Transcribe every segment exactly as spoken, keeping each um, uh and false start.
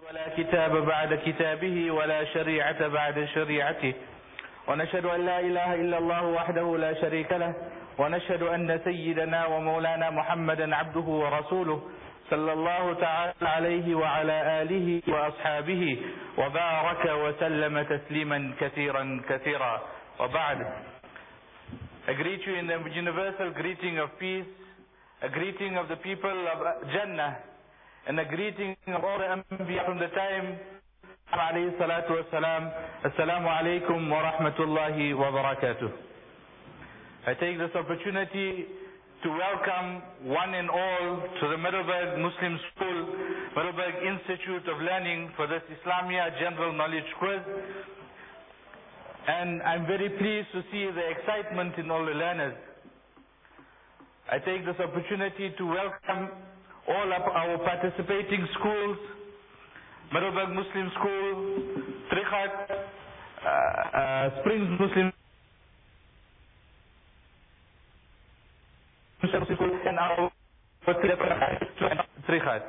ولا كتاب بعد كتابه ولا شريعة بعد شريعته، ونشهد أن لا إله إلا الله وحده لا شريك له، ونشهد أن سيدنا ومولانا محمدا عبده ورسوله صلى الله تعالى عليه وعلى آله وأصحابه وبارك وسلم تسليما كثيرا كثيرا. وبعد. I greet you in the universal greeting of peace, a greeting of the people of Jannah, and a greeting of all the Anbiya from the time alayhi salatu wassalam. Assalamu alaikum wa rahmatullahi wa barakatuh. I take this opportunity to welcome one and all to the Middleburg Muslim School, Middleburg Institute of Learning for this Islamia General Knowledge Quiz. And I'm very pleased to see the excitement in all the learners. I take this opportunity to welcome all of our participating schools, Middleburg Muslim School, Trichat, uh, uh, Springs Muslim School, and our Trichat.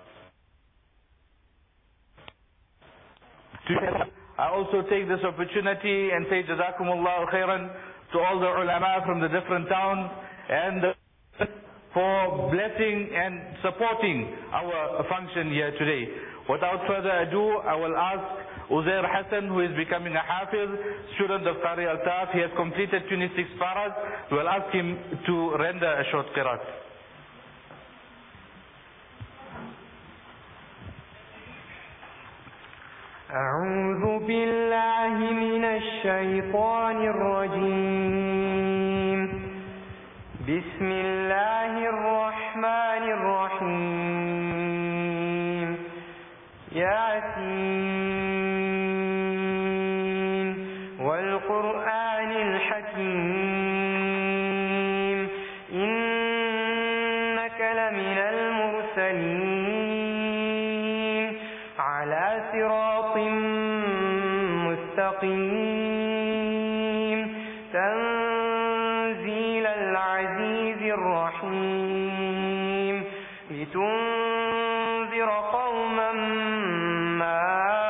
I also take this opportunity and say Jazakumullahu khairan to all the ulama from the different towns and the for blessing and supporting our function here today. Without further ado, I will ask Uzair Hassan, who is becoming a Hafiz, student of Qari Altaf. He has completed twenty-six paras. We will ask him to render a short qiraat. أعوذ بالله من الشيطان الرجيم. بسم الله الرحمن الرحيم. ياسين والقرآن الحكيم إنك لمن المرسلين على صراط مستقيم تنزيل العزيز الرحيم لتنذر قوما ما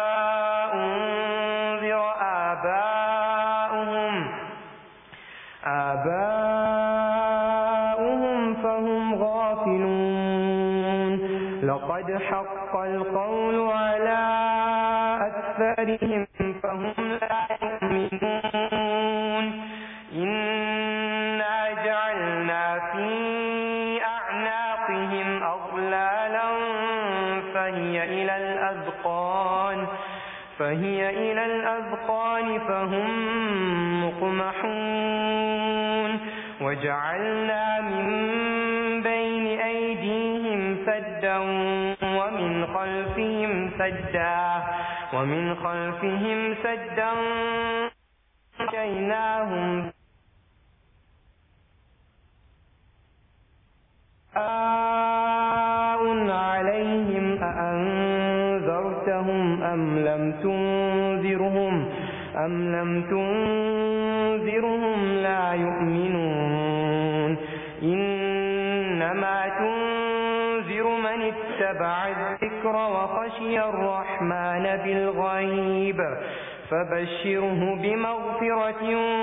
أنذر آباؤهم آباؤهم فهم غافلون لقد حق القول على أكثرهم فهم لا يؤمنون إنا جعلنا في أعناقهم أغلالا فهي إلى الأذقان فهي إلى الأذقان فهم مقمحون وجعلنا من بين أيديهم سدا ومن خلفهم سدا ومن خلفهم سدا فأغشيناهم عليهم أأنذرتهم أم لم تنذرهم أم لم تنذرهم لا يؤمنون إنما تنذر من اتبع الذكر وخشي الرحمن بالغيب فبشره بمغفرة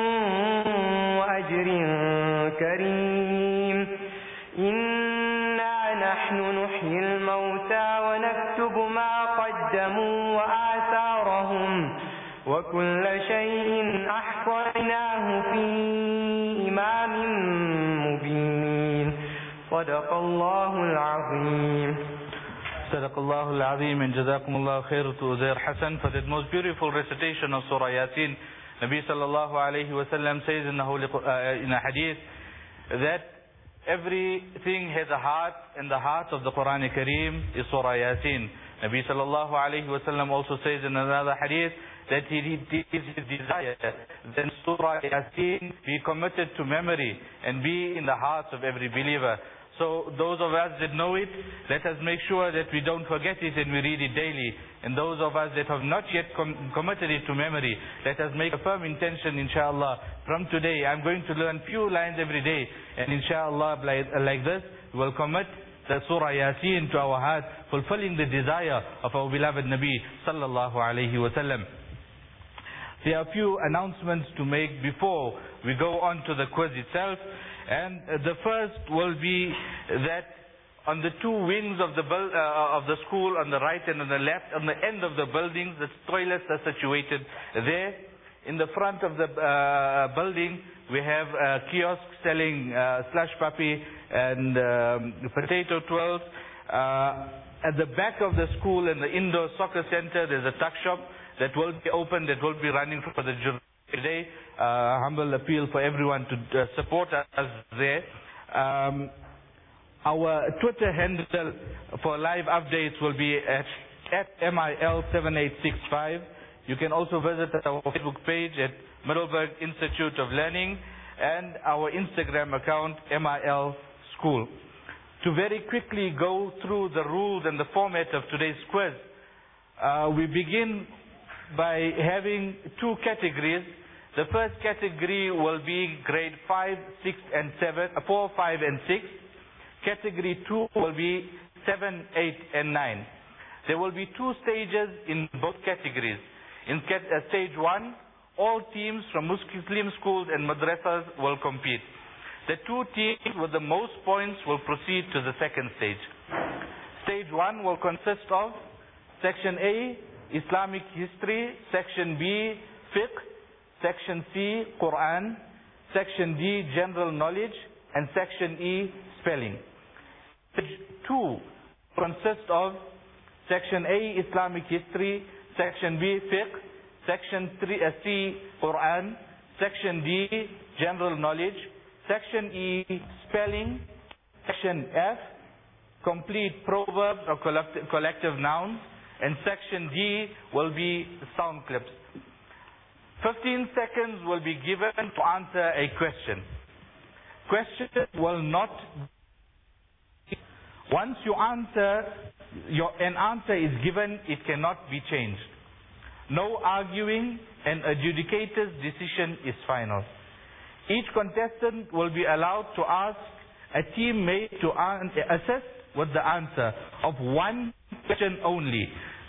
وأجر كريم إنا نحن نحيي الموتى ونكتب ما قدموا وآثارهم وكل شيء أحصيناه في إمام مبين صدق الله العظيم. صدق الله العظيم, and Jazakumullahu khair to Uzair Hassan for that most beautiful recitation of Surah Yasin. Nabi sallallahu alayhi wa sallam says in, the holy, uh, in a hadith that everything has a heart, and the heart of the Quran Kareem is Surah Yasin. Nabi sallallahu alayhi wa sallam also says in another hadith that he is his desire then Surah Yasin be committed to memory and be in the hearts of every believer. So those of us that know it, let us make sure that we don't forget it and we read it daily. And those of us that have not yet com committed it to memory, let us make a firm intention, inshallah, from today I'm going to learn few lines every day, and inshallah like, like this we will commit the Surah Yasin to our heart, fulfilling the desire of our beloved Nabi sallallahu alayhi wa sallam. There are a few announcements to make before we go on to the quiz itself. And the first will be that on the two wings of the uh, of the school, on the right and on the left, on the end of the buildings, the toilets are situated there. In the front of the uh, building, we have a kiosk selling uh, slush puppy and um, potato twirls. Uh, at the back of the school, in the indoor soccer center, there's a tuck shop that will be open, that will be running for the jury today. Uh, humble appeal for everyone to uh, support us there. Um, our Twitter handle for live updates will be at, at M I L seven eight six five. You can also visit our Facebook page at Middelburg Institute of Learning and our Instagram account, M I L School. To very quickly go through the rules and the format of today's quiz, uh, we begin by having two categories. The first category will be grade five, six and seven, uh, four, five and six. Category two will be seven, eight and nine. There will be two stages in both categories. In cat uh, stage one, all teams from Muslim schools and madrasas will compete. The two teams with the most points will proceed to the second stage. Stage one will consist of Section A, Islamic History, Section B, Fiqh, Section C, Quran, Section D, General Knowledge, and Section E, Spelling. Stage two consists of Section A, Islamic History, Section B, Fiqh, Section three, uh, C, Quran, Section D, General Knowledge, Section E, Spelling, Section F, Complete Proverbs or collective, collective Nouns, and Section D will be sound clips. fifteen seconds will be given to answer a question. Question will not... Once you answer, your, an answer is given, it cannot be changed. No arguing, and adjudicator's decision is final. Each contestant will be allowed to ask a teammate to assist with the answer of one question only.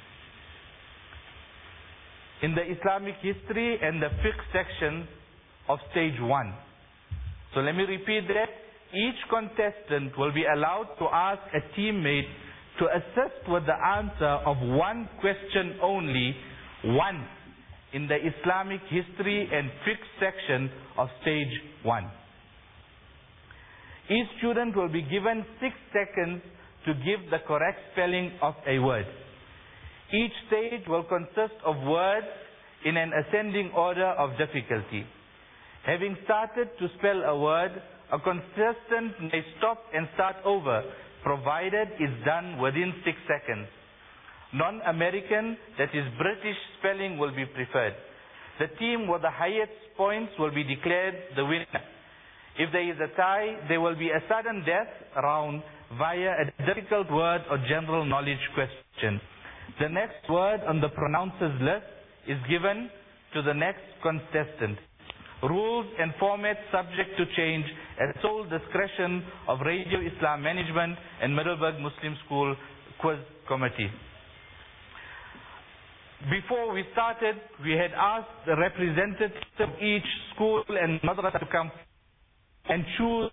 In the Islamic history and the fiqh section of stage one. So let me repeat that. Each contestant will be allowed to ask a teammate to assist with the answer of one question only once in the Islamic history and fiqh section of stage one. Each student will be given six seconds to give the correct spelling of a word. Each stage will consist of words in an ascending order of difficulty. Having started to spell a word, a contestant may stop and start over, provided it's done within six seconds. Non-American, that is British spelling, will be preferred. The team with the highest points will be declared the winner. If there is a tie, there will be a sudden death round via a difficult word or general knowledge question. The next word on the pronouncers list is given to the next contestant. Rules and formats subject to change at sole discretion of Radio Islam Management and Middelburg Muslim School Quiz Committee. Before we started, we had asked the representatives of each school and madrasa to come and choose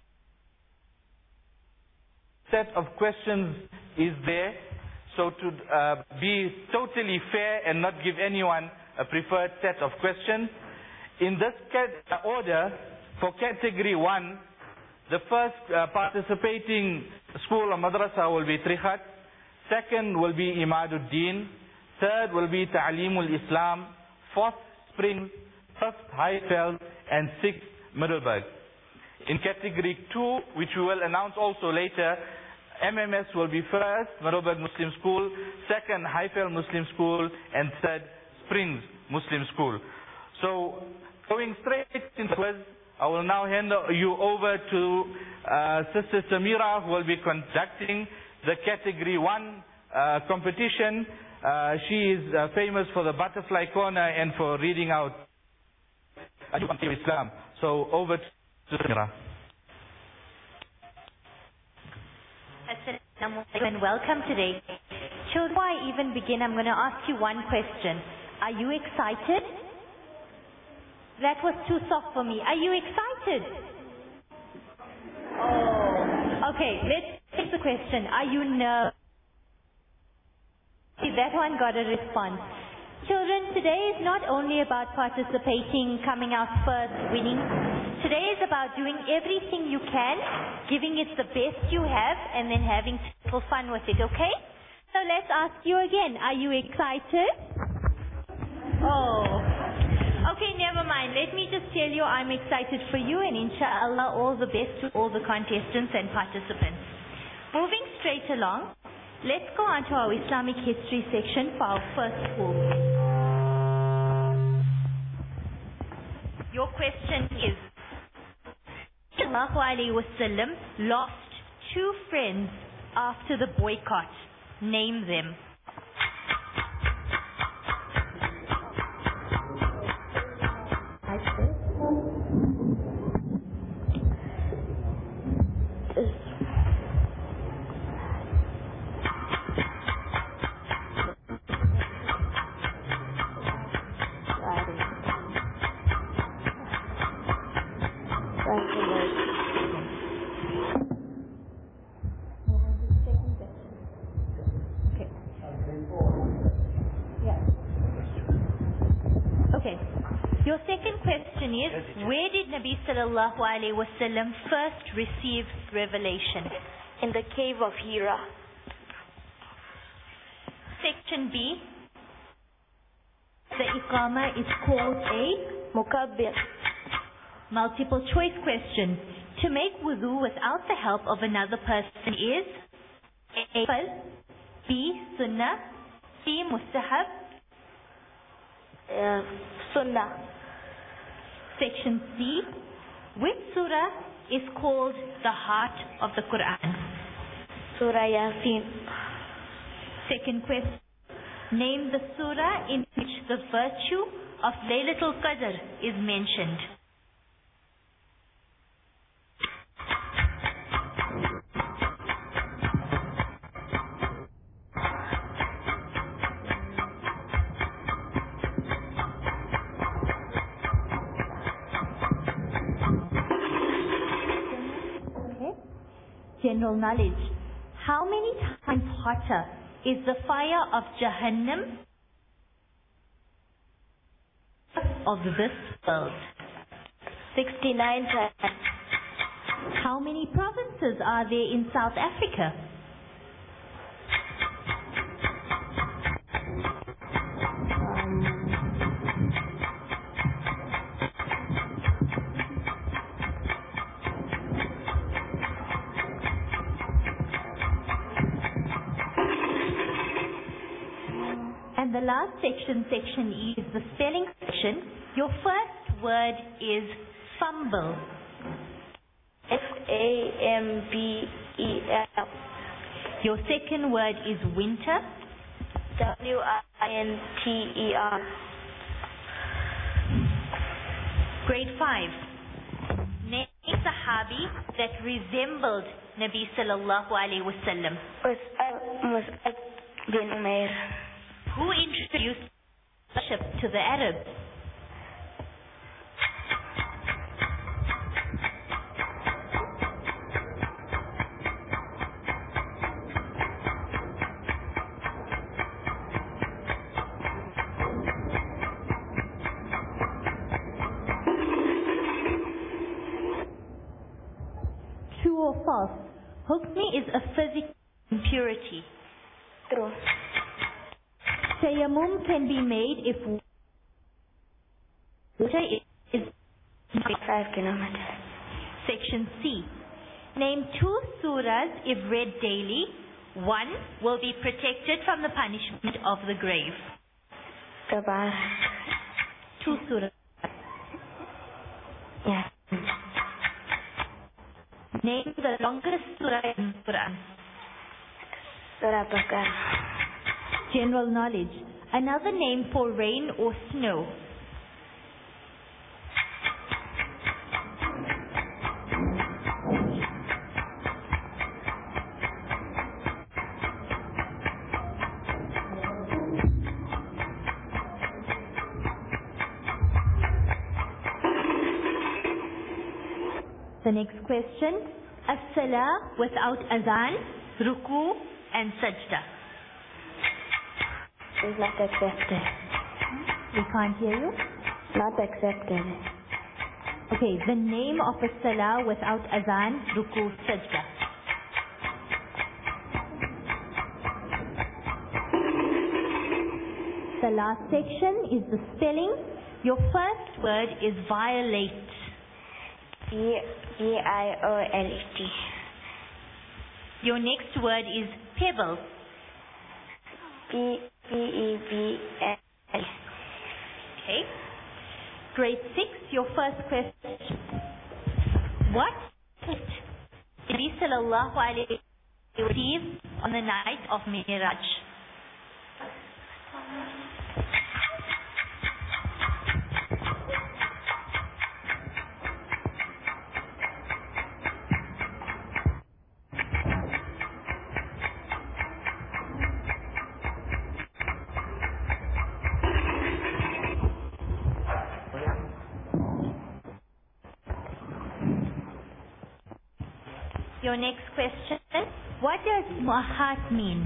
a set of questions is there. So to uh, be totally fair and not give anyone a preferred set of questions, in this order, for category one, the first uh, participating school or madrasa will be Trikhat, second will be Imaduddin, third will be Ta'limul Islam, fourth Springs, fifth Highveld, and sixth Middelburg. In category two, which we will announce also later, M M S will be first, Middelburg Muslim School, second Highveld Muslim School, and third Springs Muslim School. So, going straight into the quiz, I will now hand you over to uh, Sister Samira, who will be conducting the category one uh, competition. Uh, she is uh, famous for the butterfly corner and for reading out Islam. So over to Samira. and welcome today. Children, before I even begin, I'm going to ask you one question. Are you excited? That was too soft for me. Are you excited? Oh, okay, let's take the question. Are you nervous? See, that one got a response. Children, today is not only about participating, coming out first, winning. Today is about doing everything you can, giving it the best you have, and then having total fun with it, okay? So let's ask you again. Are you excited? Oh. Okay, never mind. Let me just tell you I'm excited for you, and inshallah all the best to all the contestants and participants. Moving straight along, let's go on to our Islamic history section for our first poll. Your question is, Sallallahu Alaihi Wasallam lost two friends after the boycott. Name them. Your second question is, where did Nabi Sallallahu Alaihi Wasallam first receive revelation? In the cave of Hira. Section B. The Iqama is called a Mukabbir. Multiple choice question. To make wudu without the help of another person is A. Fard, B. Sunnah, C. Mustahab, Uh, Sunnah. Section C. Which surah is called the heart of the Quran? Surah Yasin. Second question. Name the surah in which the virtue of Laylatul Qadr is mentioned. General knowledge. How many times hotter is the fire of Jahannam of this world? sixty-nine times. How many provinces are there in South Africa? And the last section, section E, is the spelling section. Your first word is fumble. F A M B E L. Your second word is winter. W I N T E R. Grade five. Name a Sahabi that resembled Nabi Sallallahu Alaihi Wasallam. Mus'ab bin Umair. Who introduced worship to the Arabs? True or false? Hukmi is a physical impurity. True. Tayammum can be made if water is Five kilometers. Section C. Name two surahs if read daily. One will be protected from the punishment of the grave. Tabarak. Two surahs. Yeah. Name the longest surah in the Quran. Surah Baqarah. General knowledge. Another name for rain or snow. The next question, as-salah without azan, ruku and sajda. Is not accepted. We can't hear you. Not accepted. Okay, the name of a salah without azan, ruku, sajda. The last section is the spelling. Your first word is violate. V V I O L E T. Your next word is pebble. P P E B L. Okay. Grade six, your first question. What did Nabi sallallahu alayhi wa sallam receive on the night of Mi'raj? Your next question, what does muhat mean?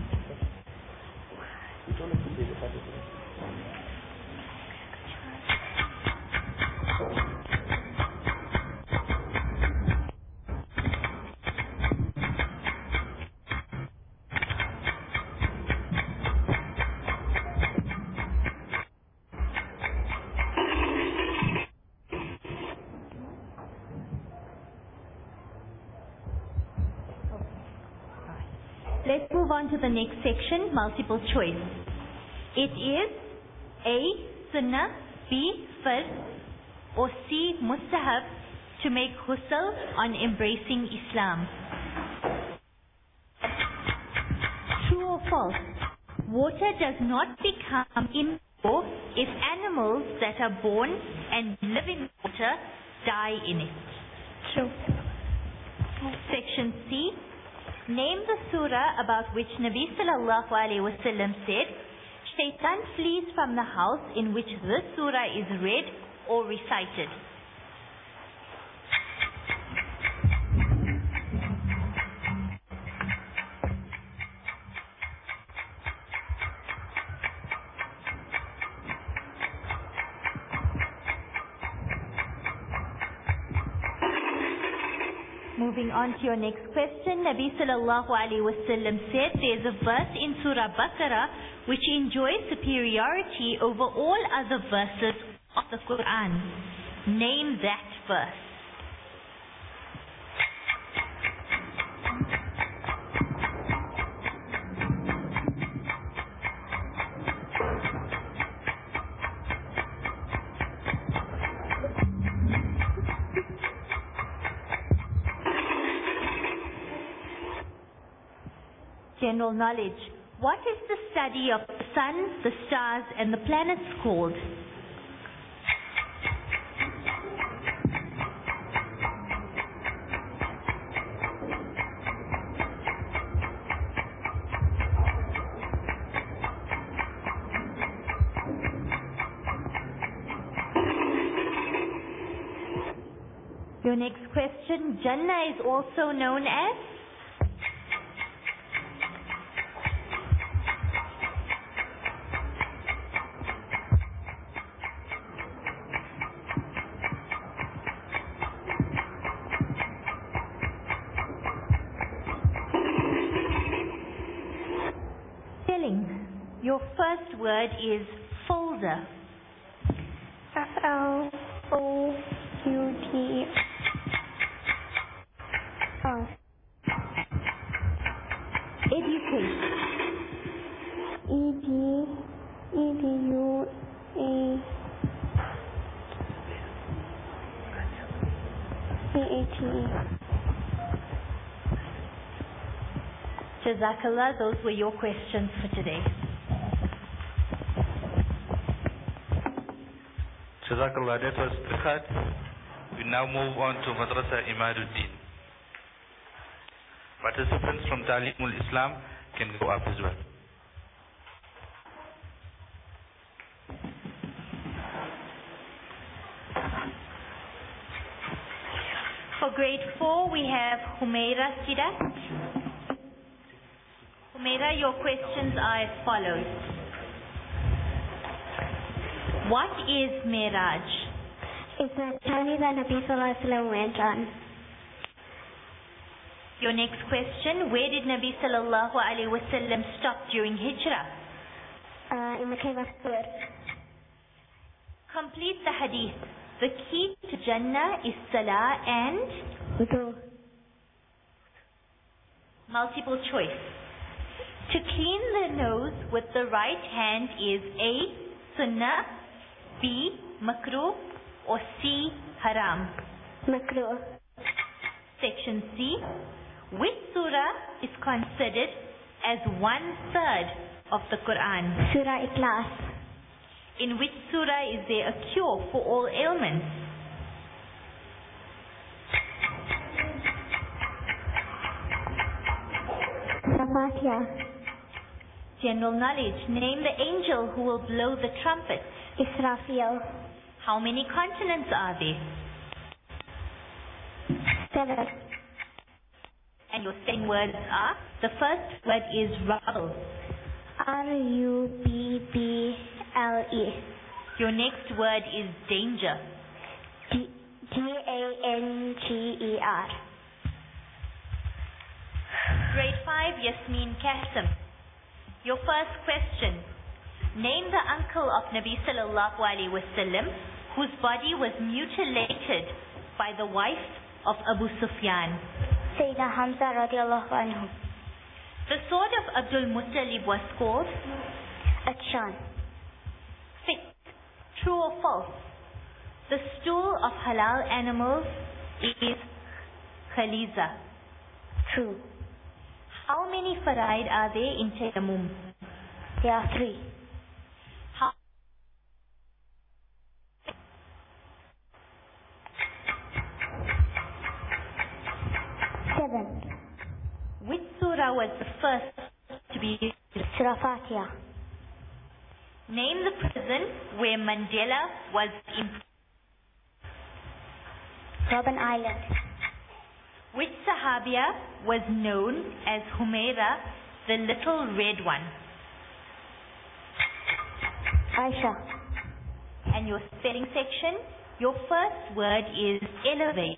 Let's move on to the next section, multiple choice. It is A, sunnah, B, fard, or C, mustahab to make ghusl on embracing Islam. True or false? Water does not become impure if animals that are born and live in water die in it. True. Section C. Name the surah about which Nabi sallallahu alayhi wa sallam said, Shaitan flees from the house in which this surah is read or recited. Moving on to your next question, Nabi sallallahu alayhi wa sallam said there's a verse in Surah Baqarah which enjoys superiority over all other verses of the Quran. Name that verse. General knowledge. What is the study of the sun, the stars, and the planets called? Your next question, Jannah is also known as? Your first word is folder. F L O U T R. Educate. E D E D U A C A T E. Jazakallah, those were your questions for today. Jazakallah, that was Fiqhat. We now move on to Madrasa Imaduddin. Participants from Talimul Islam can go up as well. For grade four, we have Humaira Sidat. Humaira, your questions are as follows. What is Miraj? It's a journey that Nabi Sallallahu Alaihi Wasallam went on. Your next question, where did Nabi Sallallahu Alaihi Wasallam stop during Hijrah? Uh, in the cave of Sur. Complete the hadith. The key to Jannah is Salah and Wudu. Multiple choice. To clean the nose with the right hand is A. Sunnah, B. Makruh, or C. Haram. Makruh. Section C. Which surah is considered as one third of the Quran? Surah Ikhlas. In which surah is there a cure for all ailments? Surah Fatiha. General knowledge. Name the angel who will blow the trumpet. Israfil. How many continents are there? Seven. And your same words are? The first word is rubble. R U B B L E. Your next word is danger. D A N G E R. Grade five, Yasmin Kasim. Your first question. Name the uncle of Nabi Sallallahu Alaihi Wasallam whose body was mutilated by the wife of Abu Sufyan. Sayyidina Hamza radiallahu anhu. The sword of Abdul Muttalib was called Akshan. Six. True or false? The stool of halal animals is Khaliza. True. How many faraid are there in Tayammum? There are three. How Seven. Which surah was the first to be used? Surah Fatiha. Name the prison where Mandela was imprisoned. Robben Island. Which Sahabiya was known as Humaira, the little red one? Aisha. And your spelling section, your first word is elevate.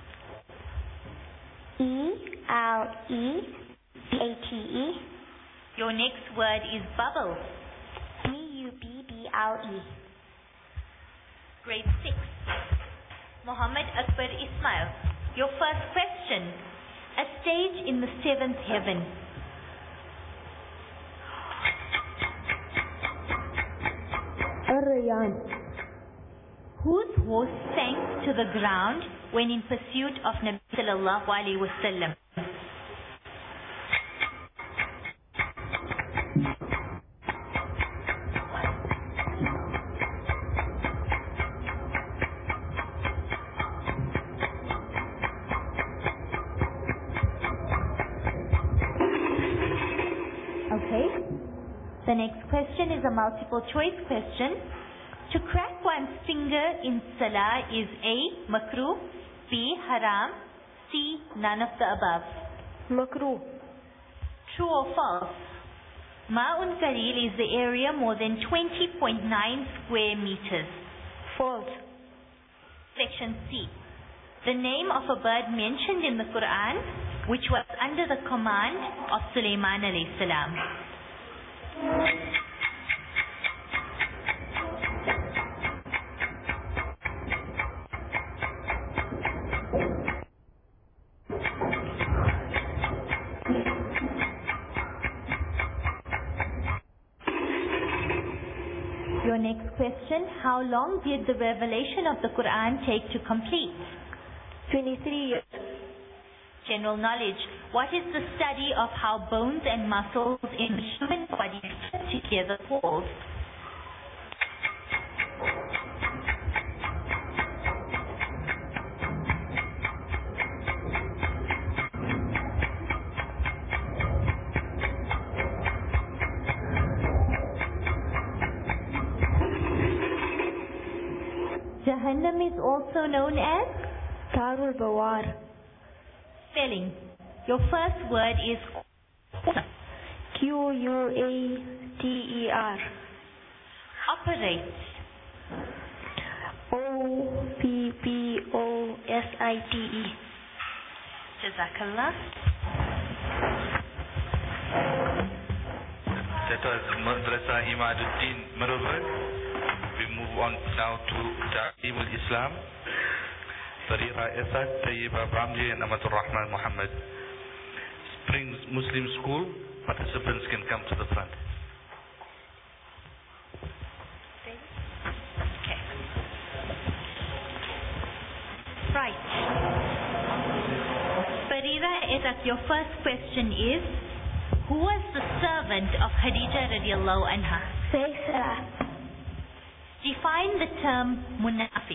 E L E B A T E. Your next word is bubble. B U B B L E. Grade six. Muhammad Akbar Ismail. Your first question. A stage in the seventh heaven. Ar-Rayyan. Whose horse sank to the ground when in pursuit of Nabi Sallallahu Alaihi Wasallam? Okay. The next question is a multiple choice question. To crack one's finger in salah is A. Makruh, B. Haram, C. None of the above. Makruh. True or false? Ma'un Karil is the area more than twenty point nine square meters. False. Section C. The name of a bird mentioned in the Quran which was under the command of Sulaiman alayhi salam. Your next question, how long did the revelation of the Quran take to complete? twenty-three years. General knowledge. What is the study of how bones and muscles in the human body fit together called? Jahannam is also known as Darul Bawar. Spelling. Your first word is Q U A T E R. operate. O P P O S I T E. Jazakallah. That was Madrasa Imaduddin Marubad. We move on now to Ta'lim al-Islam. Tariqa Esad, Tayyiba Bamji and Amatul Rahman Muhammad. Springs Muslim School, participants can come to the front. Okay. Right. Farida Esad, your first question is, who was the servant of Khadija radiallahu anha? Faisal. Define the term munafiq.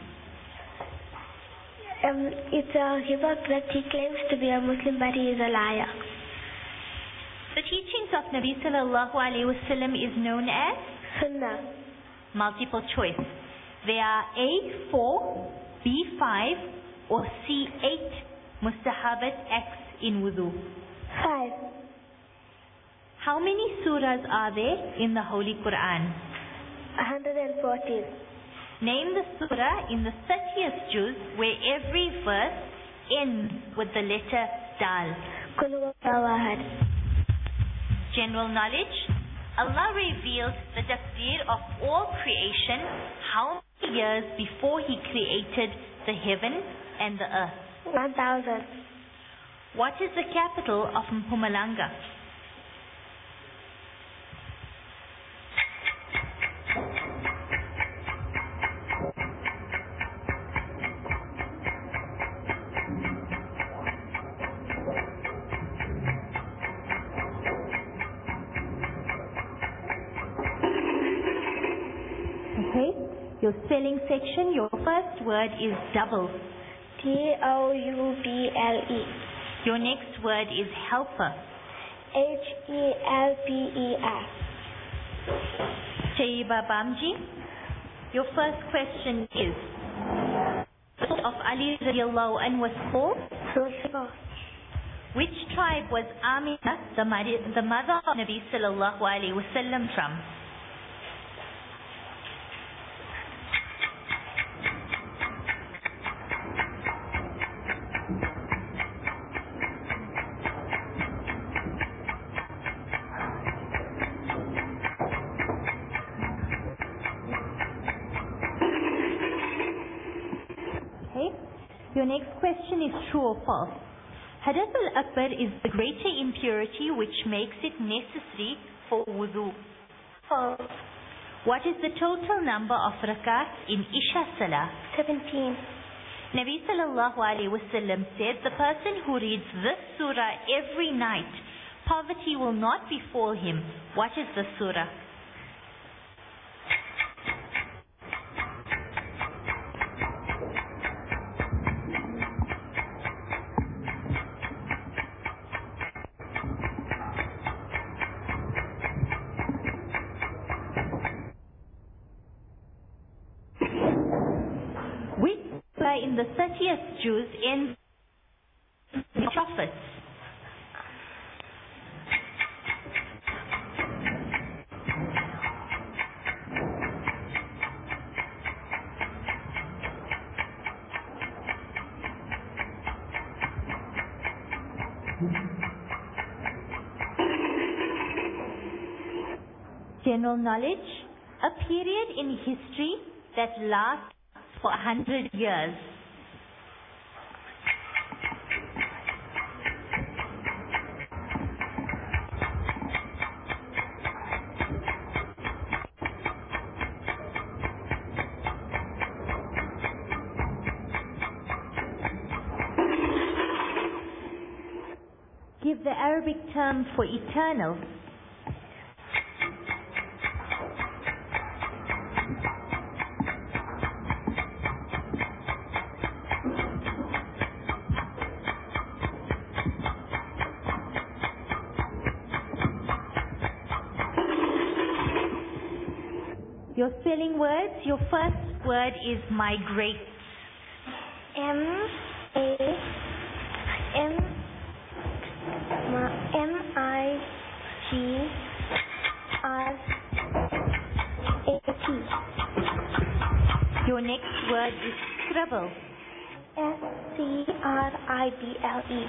Um, it's a hypocrite. He claims to be a Muslim, but he is a liar. The teachings of Nabi sallallahu alayhi wasallam is known as Sunnah. multiple choice. They are A four, B five, or C eight mustahabat acts in wudu. Five. How many surahs are there in the Holy Quran? one hundred fourteen. Name the surah in the thirtieth juz where every verse ends with the letter dal. Qul huwallahu ahad. General knowledge. Allah revealed the taqdeer of all creation how many years before He created the heaven and the earth? One thousand. What is the capital of Mpumalanga? Okay, your spelling section, your first word is double. D O U B L E. Your next word is helper. H E L P E R. Tayyiba Bamji, your first question is, of Ali radiallahu anhu was called? Sulfur. Which tribe was Amina, the mother, the mother of Nabi sallallahu alayhi wasallam from? Your next question is true or false. Hadath al-Akbar is the greater impurity which makes it necessary for wudu. False. What is the total number of rakats in Isha Salah? Seventeen. Nabi sallallahu alayhi wasallam said, the person who reads this surah every night, poverty will not befall him. What is the surah? In the thirtieth juz ends the prophets. General knowledge, a period in history that lasts for a hundred years. Give the Arabic term for eternal. Your spelling words, your first word is migrate. M A M M I G R A T. Your next word is scribble. S C R I B L E.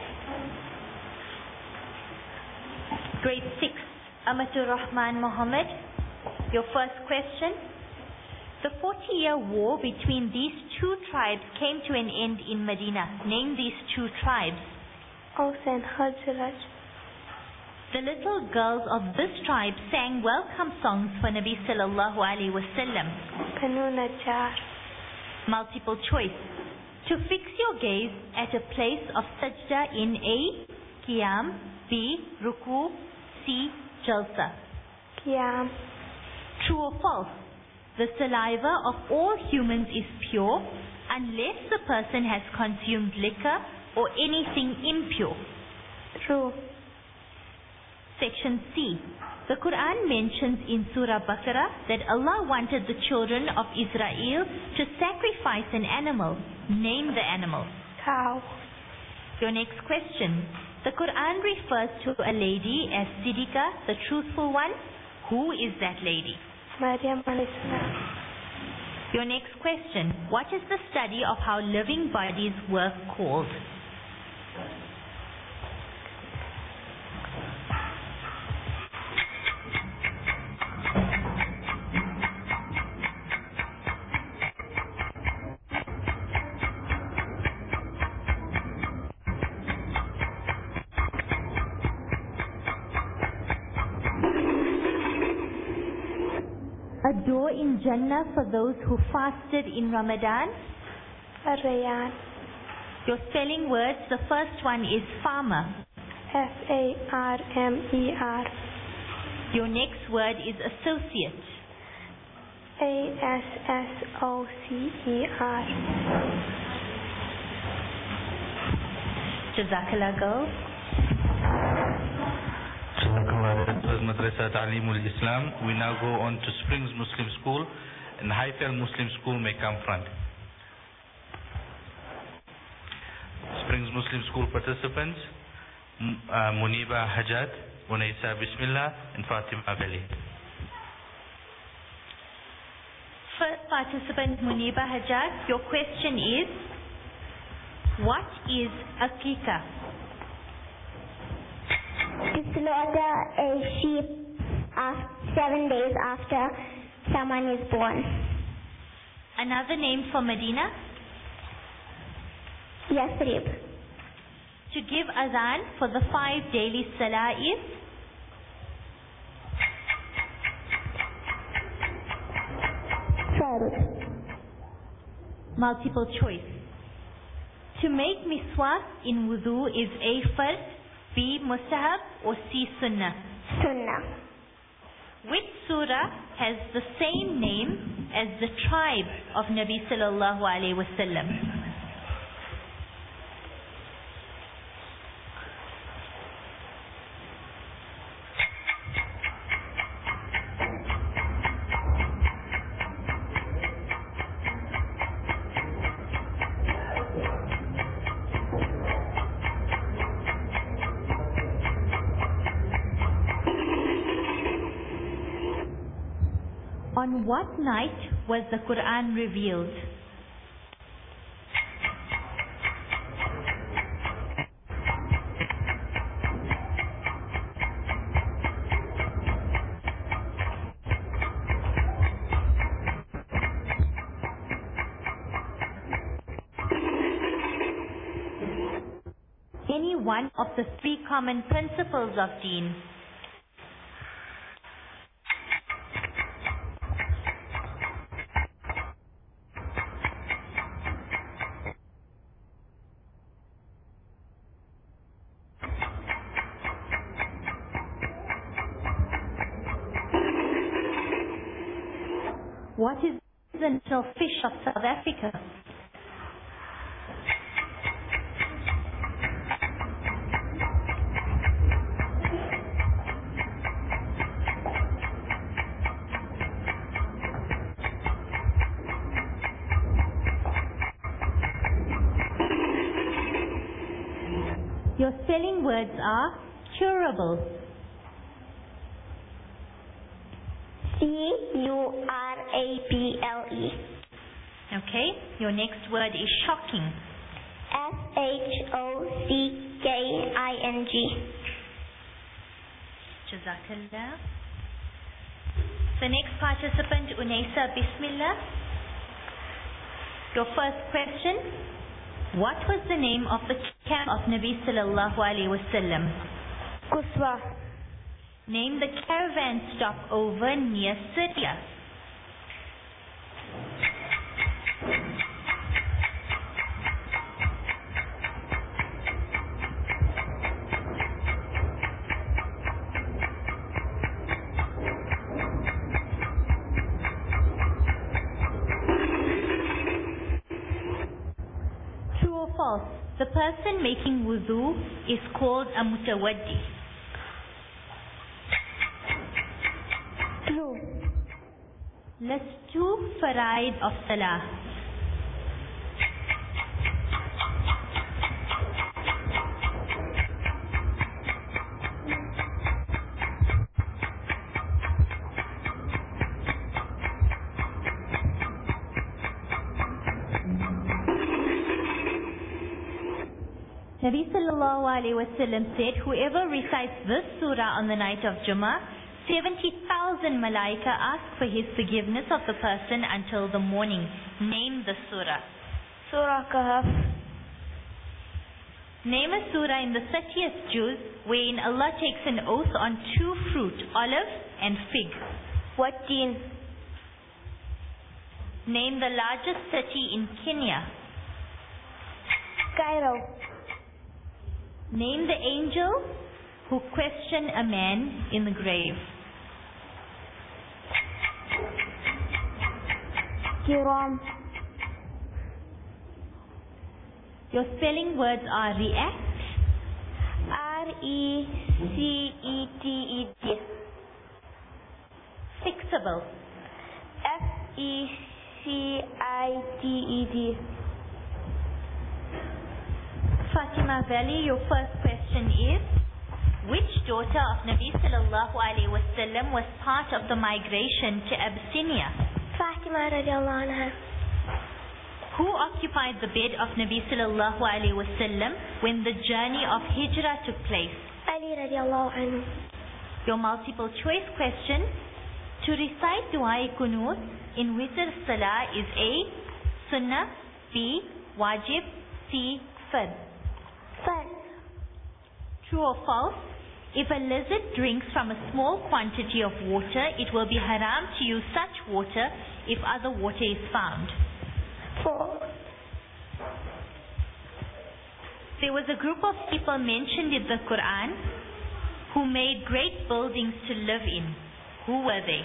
Grade six, Amatur Rahman Mohammed. Your first question. The forty-year war between these two tribes came to an end in Medina. Name these two tribes. Aus and Khazraj. The little girls of this tribe sang welcome songs for Nabi sallallahu alaihi wasallam. Banu Najjar. Multiple choice. To fix your gaze at a place of sajda in A. Qiyam, B. Ruku, C. Jalsa. Qiyam. True or false? The saliva of all humans is pure unless the person has consumed liquor or anything impure. True. Section C. The Quran mentions in Surah Baqarah that Allah wanted the children of Israel to sacrifice an animal. Name the animal. Cow. Your next question. The Quran refers to a lady as Siddiqa, the truthful one. Who is that lady? Maryam alayhi salam. Your next question. What is the study of how living bodies work called? A door in Jannah for those who fasted in Ramadan. Ar-Rayyan. Your spelling words, the first one is farmer. F A R M E R. Your next word is associate. A S S O C E R. Jazakallah girls. Madrasa Ta'limul Islam. We now go on to Springs Muslim School, and Highfield Muslim School may come front. Springs Muslim School participants, uh, Muniba Hajat, Unaisa Bismillah, and Fatima Abeli. First participant Muniba Hajat, your question is, what is Aqiqah? To slaughter a sheep after seven days after someone is born. Another name for Medina? Yathrib. To give azan for the five daily salah is? Fard. Multiple choice. To make miswak in wudu is A. Fard, B. Mustahab, or C. Sunnah? Sunnah. Which surah has the same name as the tribe of Nabi sallallahu alaihi wasallam? On what night was the Quran revealed? Any one of the three common principles of Deen. What is the national fish of South Africa? Your spelling words are curable. C U R A B L E. Okay, your next word is shocking. S H O C K I N G. Jazakallah. The next participant, Unesa, Bismillah. Your first question. What was the name of the camp of Nabi sallallahu alayhi wasallam? Quswa. Name the caravan stop over near Syria. True or false? The person making wudu is called a mutawaddi. True. List two faraid of salah. Nabi sallallahu alayhi wasallam said, whoever recites this surah on the night of Jummah, seventy thousand malaika ask for his forgiveness of the person until the morning. Name the surah. Surah Kahf. Name a surah in the thirtieth juz wherein Allah takes an oath on two fruit, olive and fig. What deen? Name the largest city in Kenya. Cairo. Name the angel who questioned a man in the grave. Kiram. Your spelling words are react, R E C E T E D. fixable. F E C I T E D. Fatima Valley, your first question is, which daughter of Nabi sallallahu alayhi wasallam was part of the migration to Abyssinia? Fatima radiallahu anha. Who occupied the bed of Nabi sallallahu alayhi wasallam when the journey of Hijrah took place? Ali radiallahu anhu. Your multiple choice question. To recite Dua Kunut in Witr Salah is A. Sunnah, B. Wajib, C. Fard. Fard. True or false? If a lizard drinks from a small quantity of water, it will be haram to use such water if other water is found. Four. There was a group of people mentioned in the Quran who made great buildings to live in. Who were they?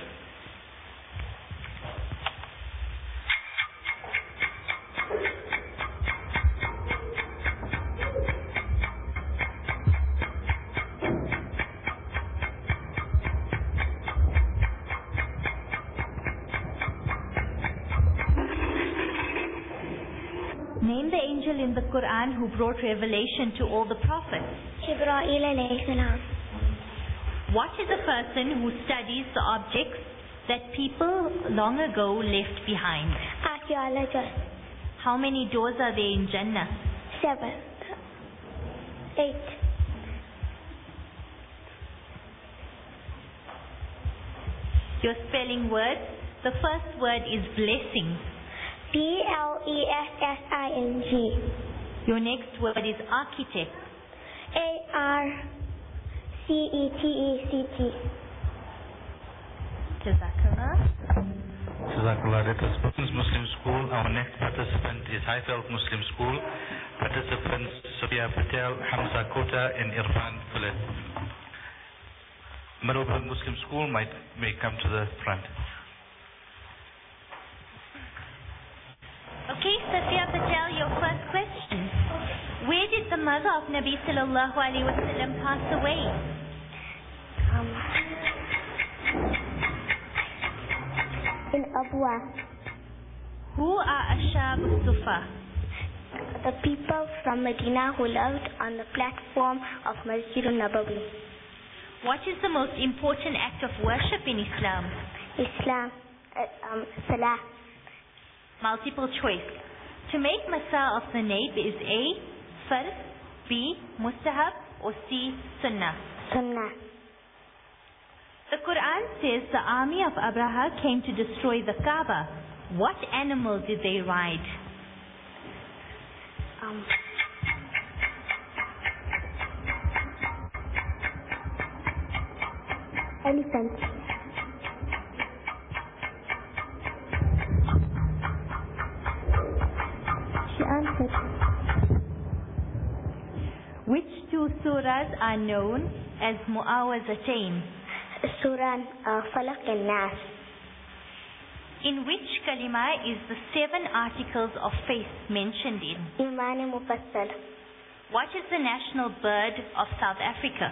Name the angel in the Quran who brought revelation to all the prophets. Jibreel alayhi salam. What is a person who studies the objects that people long ago left behind? Archaeologist. How many doors are there in Jannah? Seven. Eight. Your spelling words. The first word is blessing. B L E S S I N G. Your next word is architect. A R C E T E C T. Jazakallah. Jazakallah. That is Muslims Muslim School. Our next participant is Highfield Muslim School. Participants Sophia Patel, Hamza Kota, and Irfan Fulet. Meadowbrook Muslim School might may come to the front. Okay, Sophia Patel, your first question. Where did the mother of Nabi sallallahu alayhi wa sallam pass away? Um, in Abwa. Who are Ashab Sufa? the people from Medina who lived on the platform of Masjid al-Nabawi. What is the most important act of worship in Islam? Islam, uh, um, Salah. Multiple choice. To make Masa of the Naib is A, Fard, B, Mustahab, or C, Sunnah. Sunnah. The Quran says the army of Abraha came to destroy the Kaaba. What animal did they ride? Um, elephant. She answered. Which two surahs are known as Mu'awazatayn? Surah uh, Falaq and Nas. In which kalima is the seven articles of faith mentioned in? Iman Mufassal. What is the national bird of South Africa?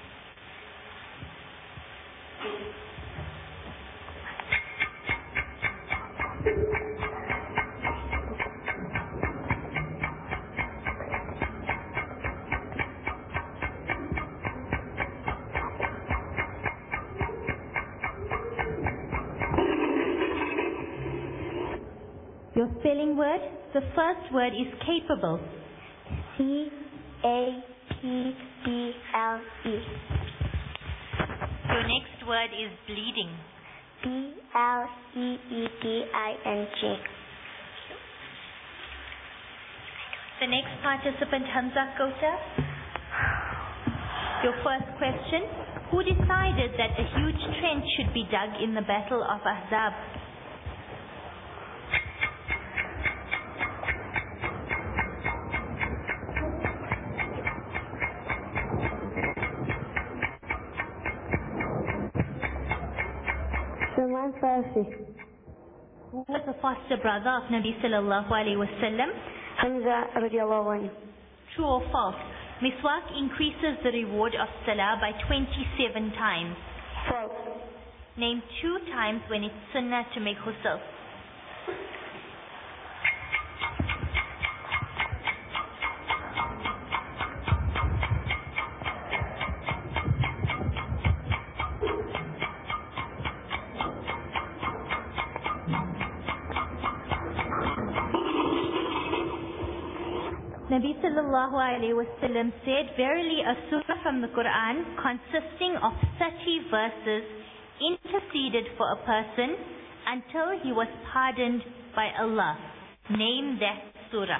Your spelling word, the first word is capable. C A P B L E. Your next word is bleeding. B L E E D I N G. The next participant, Hamza Kota. Your first question, who decided that a huge trench should be dug in the Battle of Ahzab? Salman Farsi. Who was the foster brother of Nabi sallallahu alayhi wa sallam? Hamza radiallahu anhu. True or false? Miswak increases the reward of salah by twenty-seven times. False. Name two times when it's sunnah to make ghusl. Nabi sallallahu alayhi wa sallam said, verily a surah from the Quran consisting of thirty verses interceded for a person until he was pardoned by Allah. Name that surah.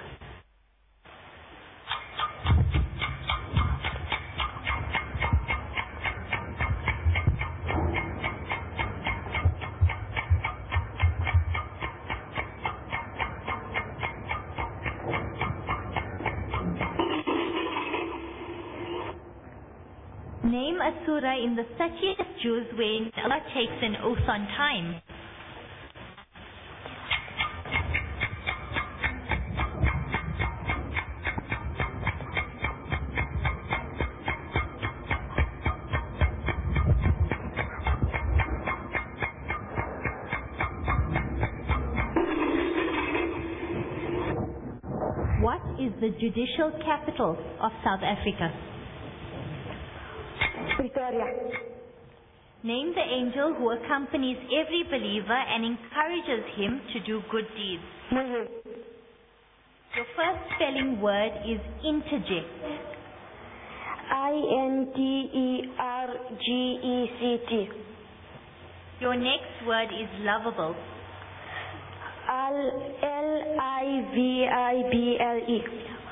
Name a surah in the thirtieth juz when Allah takes an oath on time. What is the judicial capital of South Africa? Pretoria. Name the angel who accompanies every believer and encourages him to do good deeds. Mulhim. Your first spelling word is interject. I N T E R G E C T. Your next word is lovable. L I V I B L E.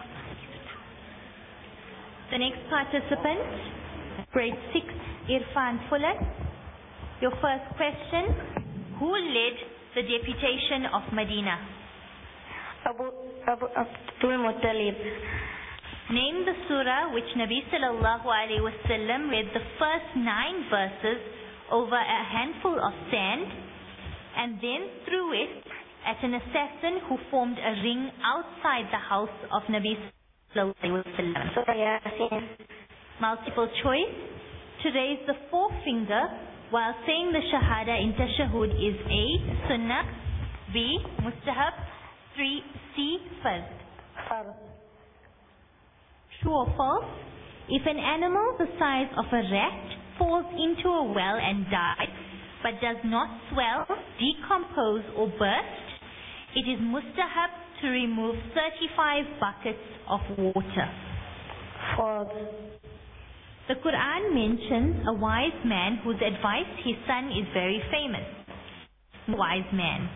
The next participant, grade six, Irfan Fuller. Your first question, who led the deputation of Medina? Abu, Abu Abdul Muttalib. Name the surah which Nabi sallallahu alayhi wa sallam read the first nine verses over a handful of sand and then threw it at an assassin who formed a ring outside the house of Nabi sallallahu alayhi wa sallam. Surah Yasin. Multiple choice. To raise the forefinger while saying the Shahada in Tashahud is A, Sunnah, B, Mustahab, three, C, Fard. فرض. True or false? If an animal the size of a rat falls into a well and dies, but does not swell, decompose or burst, it is mustahab to remove thirty-five buckets of water. False. The Quran mentions a wise man whose advice his son is very famous. Wise man.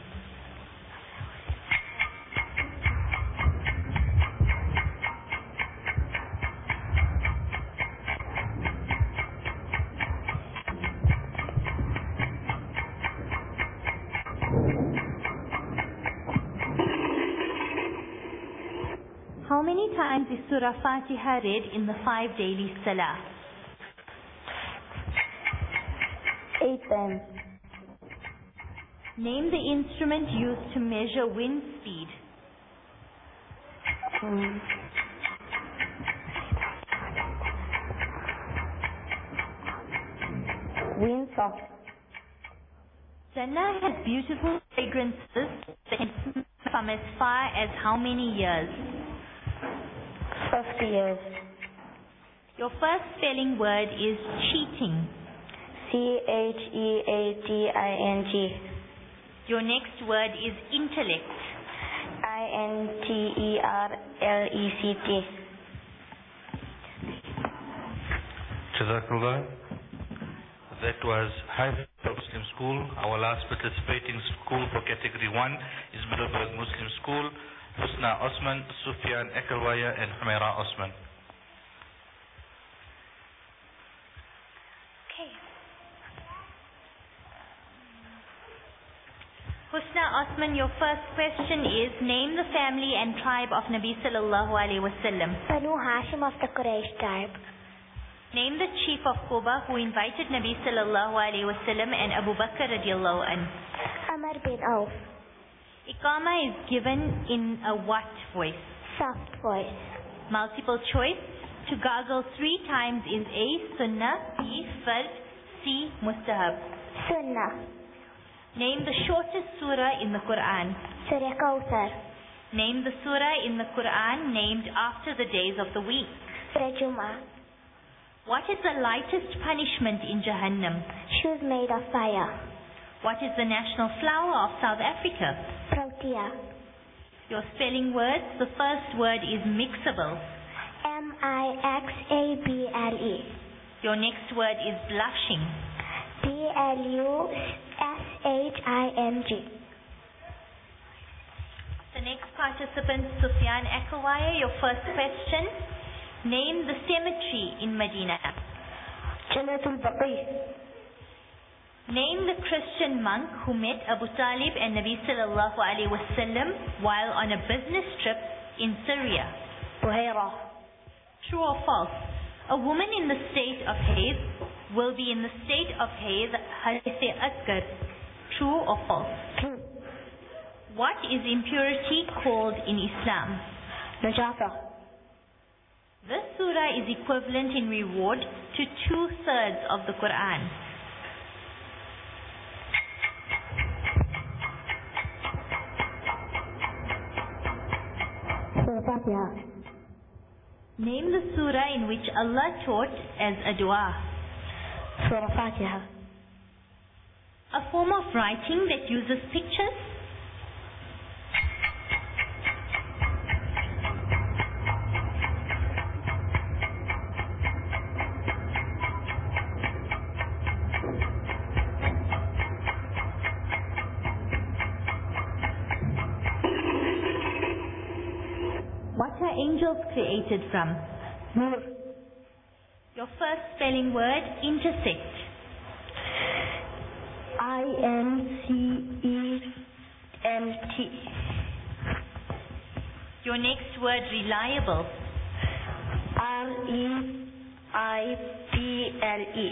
How many times is Surah Fatiha read in the five daily salah? Eight times. Name the instrument used to measure wind speed. Hmm. Windsock. Jannah has beautiful fragrances that can smell from as far as how many years? Fifty years. Your first spelling word is cheating. C H E A T I N G. Your next word is intellect. I N T E R L E C T. Jazakallah. That was Haifaz Muslim School. Our last participating school for category one is Middleburg Muslim School. Husna Osman, Sufyan Ekelwaya and Humaira Osman. Okay. Husna Osman, your first question is, name the family and tribe of Nabi sallallahu alayhi wasallam. Banu Hashim of the Quraysh tribe. Name the chief of Quba who invited Nabi sallallahu alayhi wasallam and Abu Bakr radiallahu anhu. Amr bin Auf. Iqama is given in a what voice? Soft voice. Multiple choice. To gargle three times is A, sunnah, B, fard, C, mustahab. Sunnah. Name the shortest surah in the Quran. Surah Kawthar. Name the surah in the Quran named after the days of the week. Surah Jum'ah. What is the lightest punishment in Jahannam? Shoes made of fire. What is the national flower of South Africa? Protea. Your spelling words, the first word is mixable. M I X A B L E. Your next word is blushing. B L U S H I M G. The next participant, Sufyan Ekelwaya, your first question. Name the cemetery in Medina. Jannatul Baqi. Name the Christian monk who met Abu Talib and Nabi sallallahu alayhi wasallam while on a business trip in Syria. Buhaira. True or false? A woman in the state of haid will be in the state of haid hadith asghar. True or false? True. What is impurity called in Islam? Najasa. This surah is equivalent in reward to two-thirds of the Quran. Surah Fatiha. Name the surah in which Allah taught as a dua. Surah Fatiha. A form of writing that uses pictures. What are angels created from? Nur. Your first spelling word, intersect. I N C E M T. Your next word, reliable. R E I P L E.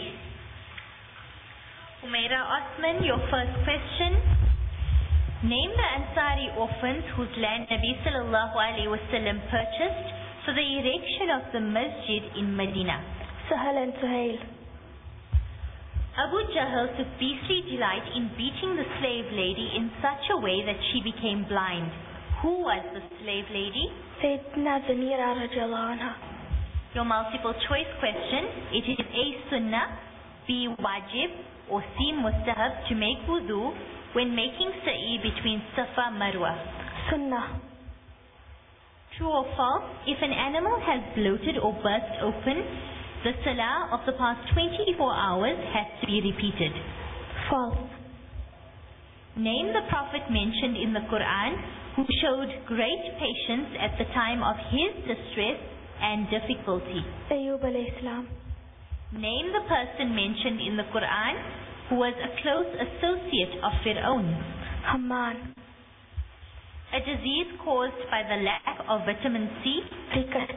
Humaira Osman, your first question. Name the Ansari orphans whose land Nabi sallallahu alayhi wasallam purchased for the erection of the masjid in Medina. Sahal and Suhail. Abu Jahl took beastly delight in beating the slave lady in such a way that she became blind. Who was the slave lady? Sayyidina Zanira radiallahu anha. Your multiple choice question, it is A. Sunnah, B. Wajib, or C. Mustahab to make wudu when making sa'i between Safa Marwa. Sunnah. True or false, if an animal has bloated or burst open, the salah of the past twenty-four hours has to be repeated. False. Name the Prophet mentioned in the Quran who showed great patience at the time of his distress and difficulty. Ayyub alayhi salam. Name the person mentioned in the Quran who was a close associate of Fir'aun. Haman. A disease caused by the lack of vitamin C. Rickets.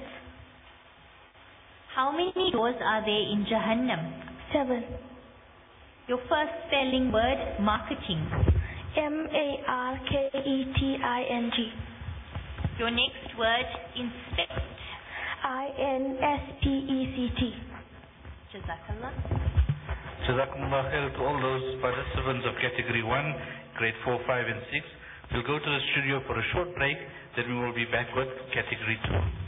How many doors are there in Jahannam? Seven. Your first spelling word, marketing. M A R K E T I N G. Your next word, inspect. I N S P E C T. Jazakallah. Jazakumullah khair to all those participants of category one, grade four, five and six. We'll go to the studio for a short break, then we will be back with category two.